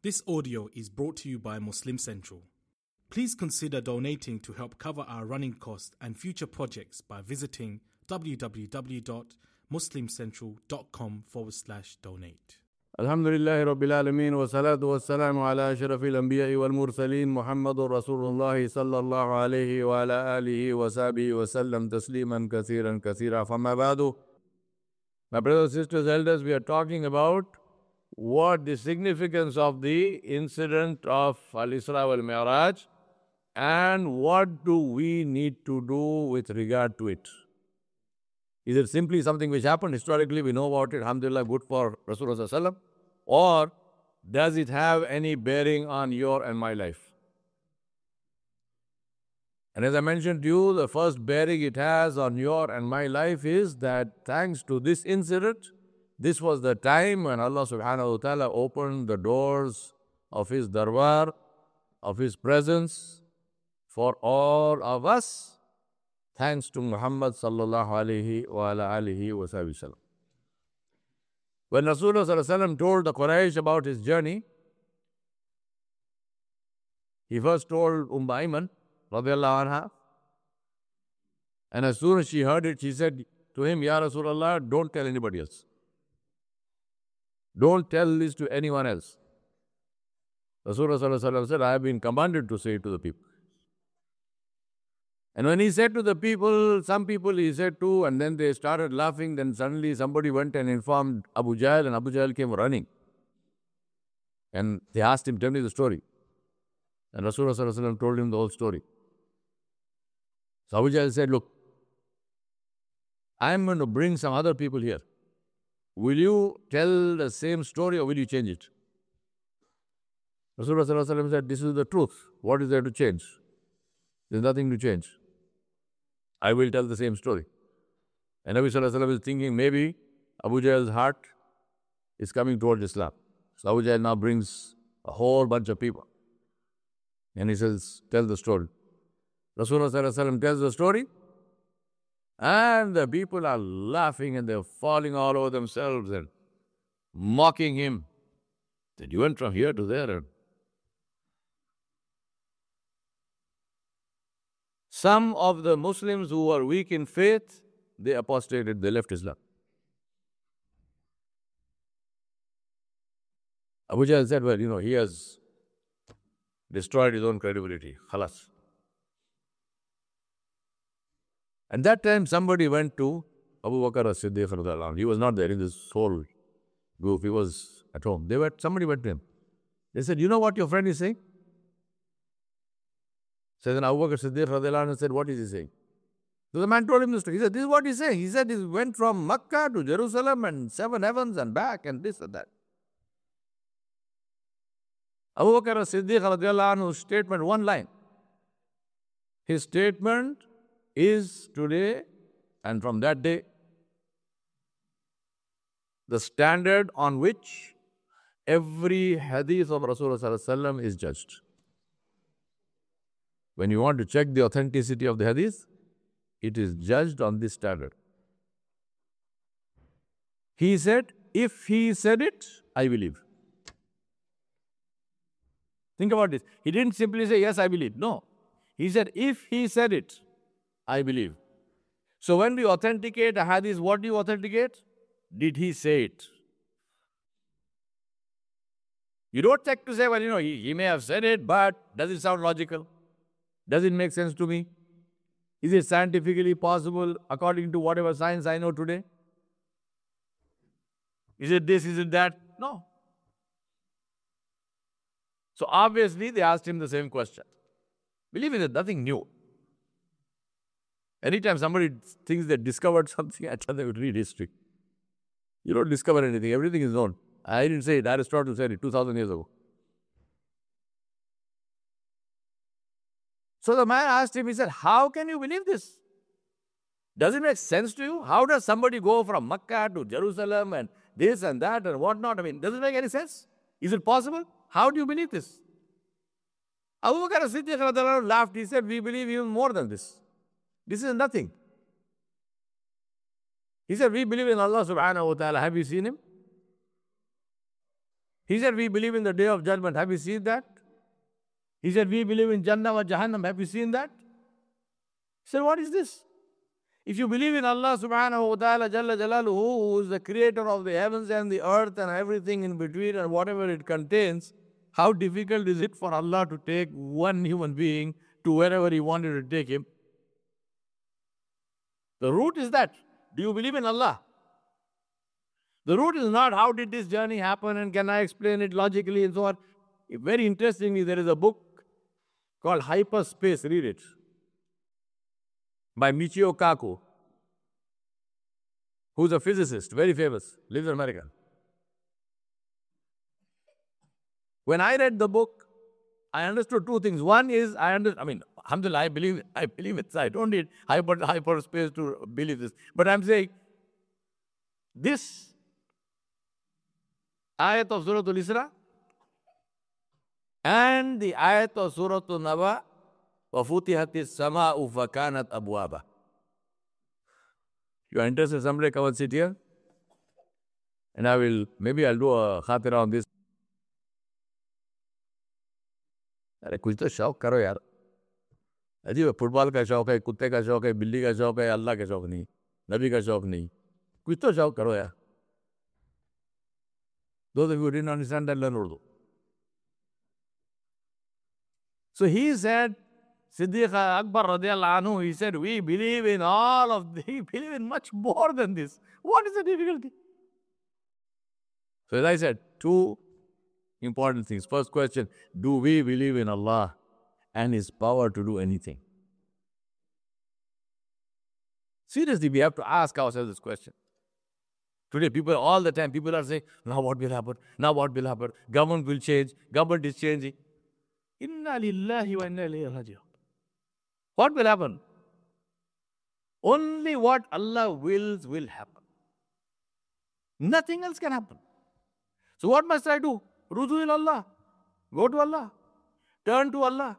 This audio is brought to you by Muslim Central. Please consider donating to help cover our running costs and future projects by visiting www.muslimcentral.com/donate. Alhamdulillah Rabbil Alameen wa salatu wa salamu ala ashrafil anbiya'i wal mursaleen Muhammadur Rasulullah sallallahu alayhi wa ala alihi wa sahbihi wa sallam tasliman kathiran kathira. Famma ba'du. My brothers, sisters, elders, we are talking about what the significance of the incident of Al-Isra wal-Mi'raj and what do we need to do with regard to it. Is it simply something which happened historically, we know about it, alhamdulillah, good for Rasulullah sallallahu alaihi wasallam, or does it have any bearing on your and my life? And as I mentioned to you, the first bearing it has on your and my life is that thanks to this incident, this was the time when Allah subhanahu wa ta'ala opened the doors of His darbar, of His presence for all of us, thanks to Muhammad sallallahu alayhi wa ala alihi wa sallam. When Rasulullah sallallahu alayhi wa sallam told the Quraysh about his journey, he first told Ayman radiallahu anha, and as soon as she heard it, she said to him, Ya Rasulullah, don't tell anybody else. Don't tell this to anyone else. Rasulullah sallallahu alayhi wa sallam said, I have been commanded to say it to the people. And when he said to the people, some people he said to, and then they started laughing, then suddenly somebody went and informed Abu Jahl, and Abu Jahl came running. And they asked him, tell me the story. And Rasulullah sallallahu alaihi wasallam told him the whole story. So Abu Jahl said, look, I am going to bring some other people here. Will you tell the same story or will you change it? Rasulullah sallallahu alaihi wasallam said, this is the truth. What is there to change? There's nothing to change. I will tell the same story. And Nabi sallallahu alaihi wasallam is thinking maybe Abu Jahl's heart is coming towards Islam. So Abu Jahl now brings a whole bunch of people. And he says, tell the story. Rasulullah sallallahu alaihi wasallam tells the story. And the people are laughing and they're falling all over themselves and mocking him. That you went from here to there. And some of the Muslims who were weak in faith, they apostated, they left Islam. Abu Jahl said, well, he has destroyed his own credibility. Khalas. And that time somebody went to Abu Bakr as-Siddiq radhiyallahu anhu. He was not there in this whole group. He was at home. Somebody went to him. They said, you know what your friend is saying? So then Abu Bakr as-Siddiq radhiyallahu anhu said, what is he saying? So the man told him the story. He said, this is what he's saying. He said he went from Makkah to Jerusalem and 7 heavens and back and this and that. Abu Bakr as-Siddiq radhiyallahu anhu's statement, one line. His statement is today and from that day the standard on which every hadith of Rasulullah sallallahu alaihi wasallam is judged. When you want to check the authenticity of the hadith, it is judged on this standard. He said, if he said it, I believe. Think about this. He didn't simply say, yes, I believe. No. He said, if he said it, I believe. So when we authenticate a hadith, what do you authenticate? Did he say it? You don't check to say, well, he may have said it, but does it sound logical? Does it make sense to me? Is it scientifically possible according to whatever science I know today? Is it this, is it that? No. So obviously they asked him the same question. Believe me, there's nothing new. Anytime somebody thinks they discovered something, I tell them to read history. You don't discover anything, everything is known. I didn't say it, Aristotle said it 2000 years ago. So the man asked him, he said, how can you believe this? Does it make sense to you? How does somebody go from Makkah to Jerusalem and this and that and whatnot? Does it make any sense? Is it possible? How do you believe this? Abu Bakr as-Siddiq radhiyallahu anhu laughed. He said, we believe even more than this. This is nothing. He said, we believe in Allah subhanahu wa ta'ala. Have you seen him? He said, we believe in the day of judgment. Have you seen that? He said, we believe in Jannah wa Jahannam. Have you seen that? He said, what is this? If you believe in Allah subhanahu wa ta'ala Jalla Jalaluhu, who is the creator of the heavens and the earth and everything in between and whatever it contains, how difficult is it for Allah to take one human being to wherever He wanted to take him? The root is that. Do you believe in Allah? The root is not how did this journey happen and can I explain it logically and so on. Very interestingly, there is a book called Hyperspace. Read it. By Michio Kaku, who's a physicist, very famous, lives in America. When I read the book, I understood two things. One is, alhamdulillah, I believe it. I don't need hyperspace to believe this. But I'm saying, this ayat of Surah Al-Isra and the ayat of Surah Al-Naba, وَفُتِحَتِ السَّمَاءُ فَكَانَتْ أَبْوَابًا. You are interested, someday come and sit here. And maybe I'll do a khatira on this. अरे कुछ तो शौक करो यार. अजीब football का शौक है, कुत्ते का शौक है, बिल्ली का शौक है, अल्लाह का शौक नहीं, नबी का शौक नहीं. कुछ तो शौक करो यार. Those of you who didn't understand that, learn Urdu. So he said, Siddiq Akbar radiallahu anhu, he said, we believe in we believe in much more than this. What is the difficulty? So as I said, two important things. First question, do we believe in Allah and His power to do anything? Seriously, we have to ask ourselves this question. Today, all the time, people are saying, now what will happen? Now what will happen? Government will change. Government is changing. Inna lillahi wa inna ilayhi raji'un. What will happen? Only what Allah wills will happen. Nothing else can happen. So what must I do? Rudu ila Allah. Go to Allah. Turn to Allah.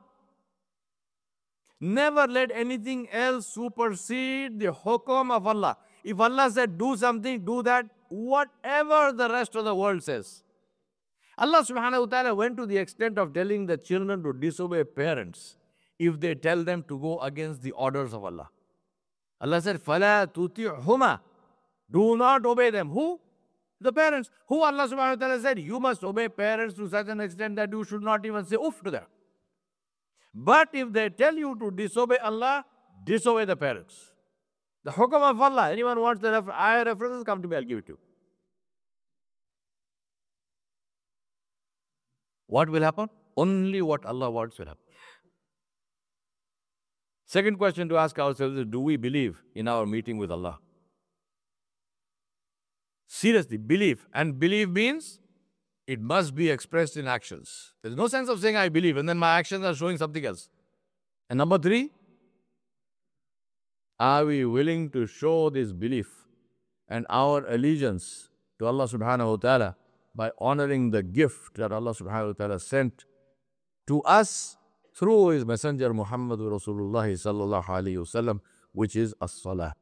Never let anything else supersede the hukum of Allah. If Allah said do something, do that, whatever the rest of the world says. Allah subhanahu wa ta'ala went to the extent of telling the children to disobey parents if they tell them to go against the orders of Allah. Allah said, فَلَا تُطِعْهُمَا. Do not obey them. Who? The parents. Who Allah subhanahu wa ta'ala said, you must obey parents to such an extent that you should not even say oof to them. But if they tell you to disobey Allah, disobey the parents. The hukum of Allah. Anyone wants the ayah references, come to me, I'll give it to you. What will happen? Only what Allah wants will happen. Second question to ask ourselves is, do we believe in our meeting with Allah? Seriously, believe. And believe means it must be expressed in actions. There's no sense of saying I believe and then my actions are showing something else. And number three, are we willing to show this belief and our allegiance to Allah subhanahu wa ta'ala by honoring the gift that Allah subhanahu wa ta'ala sent to us through His Messenger Muhammadur Rasulullah sallallahu alayhi wasallam, which is as-salah.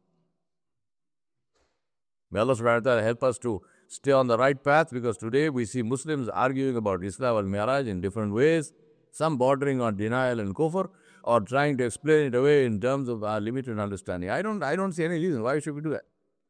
May Allah subhanahu wa ta'ala help us to stay on the right path, because today we see Muslims arguing about Isra wal Mi'raj in different ways, some bordering on denial and kufr, or trying to explain it away in terms of our limited understanding. I don't see any reason why should we do that.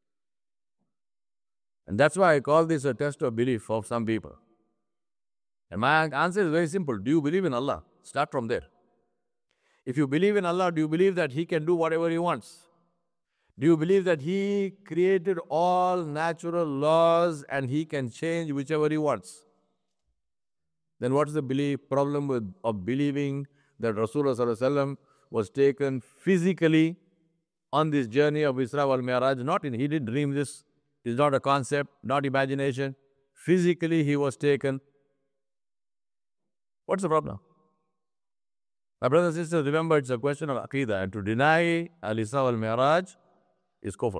And that's why I call this a test of belief of some people. And my answer is very simple. Do you believe in Allah? Start from there. If you believe in Allah, do you believe that He can do whatever He wants? Do you believe that He created all natural laws and He can change whichever He wants? Then what's the problem of believing that Rasulullah sallallahu alaihi wasallam was taken physically on this journey of Isra wal Mi'raj? He didn't dream this. It's not a concept, not imagination. Physically He was taken. What's the problem? My brothers and sisters, remember it's a question of Aqidah, and to deny Al-Isra wal Mi'raj is kufr.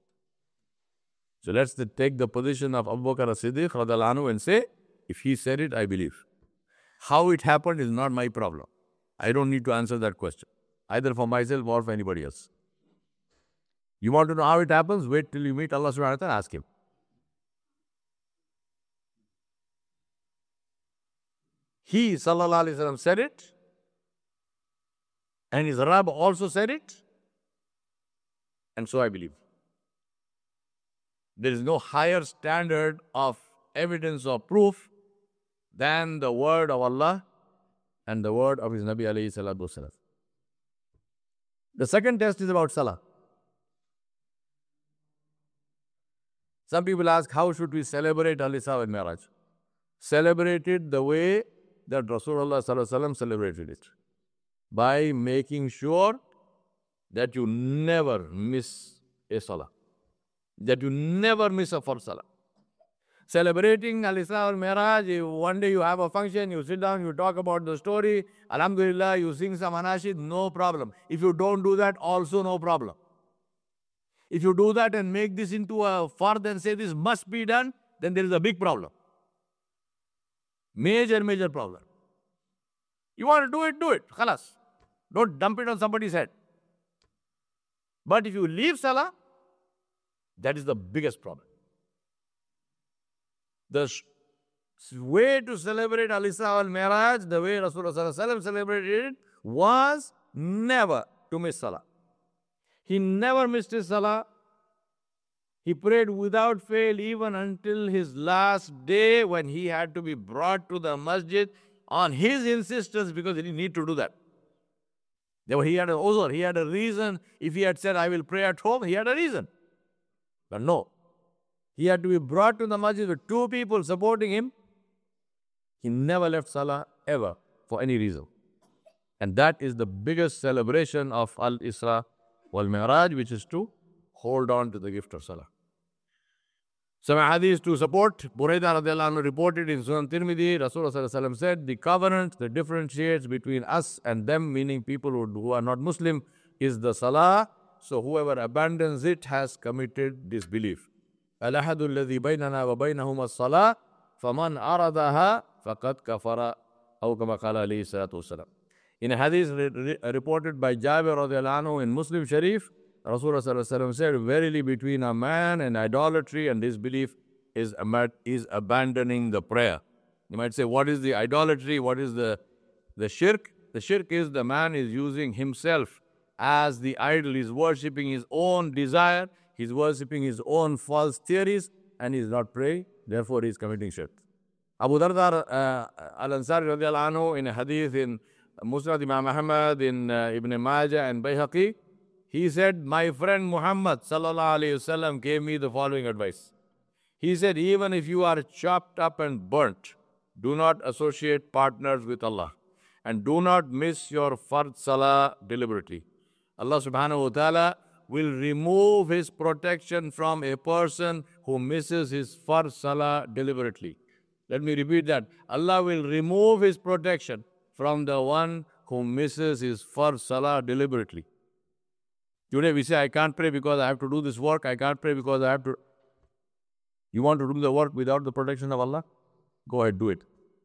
So let's take the position of Abu Bakr as-Siddiq radhiyallahu anhu and say, if he said it, I believe. How it happened is not my problem. I don't need to answer that question, either for myself or for anybody else. You want to know how it happens? Wait till you meet Allah subhanahu wa ta'ala and ask Him. He, sallallahu alaihi wasallam, said it, and his Rabb also said it, and so I believe. There is no higher standard of evidence or proof than the word of Allah and the word of His Nabi alayhi salatu wasalam. The second test is about Salah. Some people ask, how should we celebrate Al-Isra wal Mi'raj? Celebrate it the way that Rasulullah sallallahu alaihi wasallam celebrated it, by making sure that you never miss a Salah, that you never miss a first Salah. Celebrating Al-Isra wal Mi'raj, one day you have a function, you sit down, you talk about the story, Alhamdulillah, you sing some anashid, no problem. If you don't do that, also no problem. If you do that and make this into a fard and say this must be done, then there is a big problem. Major problem. You want to do it. Khalas. Don't dump it on somebody's head. But if you leave Salah, that is the biggest problem. The way to celebrate Al-Isra wal Mi'raj, the way Rasulullah sallallahu alaihi wasallam celebrated it, was never to miss Salah. He never missed his Salah. He prayed without fail even until his last day, when he had to be brought to the masjid on his insistence, because he didn't need to do that. Therefore, he had an uzr, he had a reason. If he had said, I will pray at home, he had a reason. But no. He had to be brought to the masjid with two people supporting him. He never left Salah ever for any reason. And that is the biggest celebration of Al-Isra wal Mi'raj, which is to hold on to the gift of Salah. Some hadith to support. Buraidah radiallahu anhu reported in Sunan Tirmidhi, Rasulullah sallallahu alaihi wasallam said, the covenant that differentiates between us and them, meaning people who are not Muslim, is the Salah. So whoever abandons it has committed disbelief. الأحد الذي بيننا وبينهما الصلاة فمن أرادها فقد كفر أو كما قال عليه الصلاة والسلام. In a hadith reported by Jabir radiallahu anhu in Muslim Sharif, Rasulullah sallallahu alaihi wasallam said, verily between a man and idolatry and disbelief is abandoning the prayer. You might say, what is the idolatry? What is the shirk? The shirk is the man is using himself as the idol. He's worshipping his own desire. He's worshipping his own false theories, and he's not praying. Therefore, he's committing shirk. Abu Darda al-Ansari radiallahu anhu, in a hadith in Musnad Imam Ahmad, in Ibn Majah and Bayhaqi, he said, my friend Muhammad sallallahu alayhi wasallam gave me the following advice. He said, even if you are chopped up and burnt, do not associate partners with Allah, and do not miss your fard salah deliberately. Allah subhanahu wa ta'ala will remove His protection from a person who misses his fard salah deliberately. Let me repeat that. Allah will remove His protection from the one who misses his fard salah deliberately. Today we say, I can't pray because I have to do this work. I can't pray because I have to. You want to do the work without the protection of Allah? Go ahead, do it.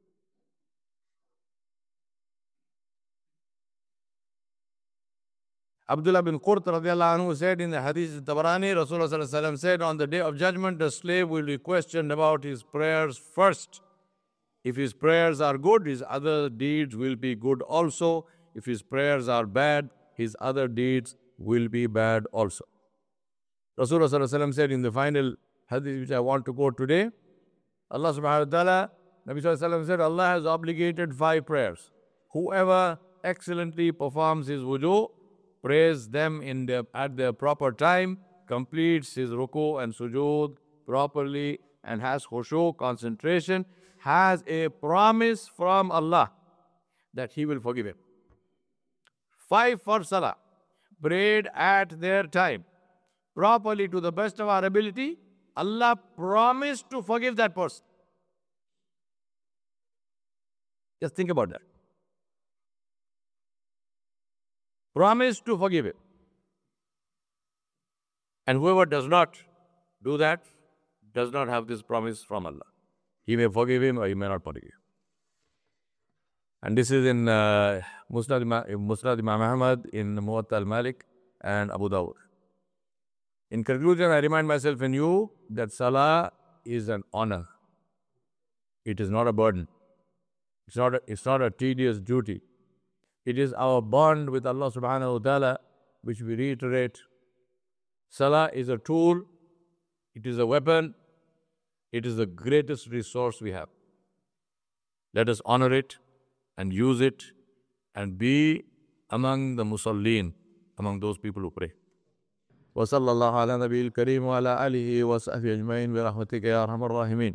Abdullah bin Qurt radiallahu anhu said in the hadith Tabarani, Rasulullah sallallahu alaihi wasallam said, on the day of judgment, the slave will be questioned about his prayers first. If his prayers are good, his other deeds will be good also. If his prayers are bad, his other deeds will be bad also. Rasulullah sallallahu alaihi wasallam said in the final hadith which I want to quote today, Allah subhanahu wa ta'ala, Nabi sallallahu alaihi wasallam said, Allah has obligated 5 prayers. Whoever excellently performs his wudu, prays them at their proper time, completes his ruku and sujood properly, and has khushu, concentration, has a promise from Allah that He will forgive him. 5 for salah, prayed at their time, properly to the best of our ability, Allah promised to forgive that person. Just think about that. Promised to forgive him. And whoever does not do that does not have this promise from Allah. He may forgive him or He may not forgive him. And this is in Musnad Imam Ahmad, in Muwatta al-Malik and Abu Dawud. In conclusion, I remind myself and you that salah is an honor. It is not a burden. It's not a tedious duty. It is our bond with Allah subhanahu wa ta'ala, which we reiterate. Salah is a tool, it is a weapon, it is the greatest resource we have. Let us honor it and use it and be among the musallin, among those people who pray. وصلى الله على نبي الكريم وعلى آله وصحبه أجمعين برحمتك يا أرحم الراحمين.